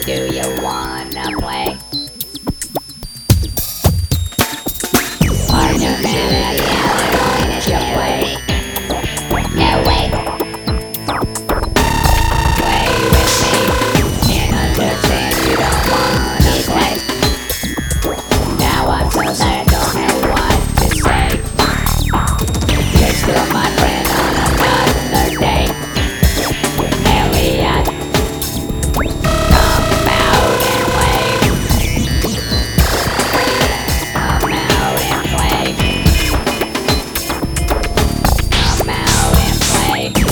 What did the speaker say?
Do you wanna play? Or no matter how you play? No way. Play with me and understand you don't wanna play. Now I'm so sad, don't know what to say. You're still my friend on another day. Elliot, come out and play. Come out and play. Come out and play.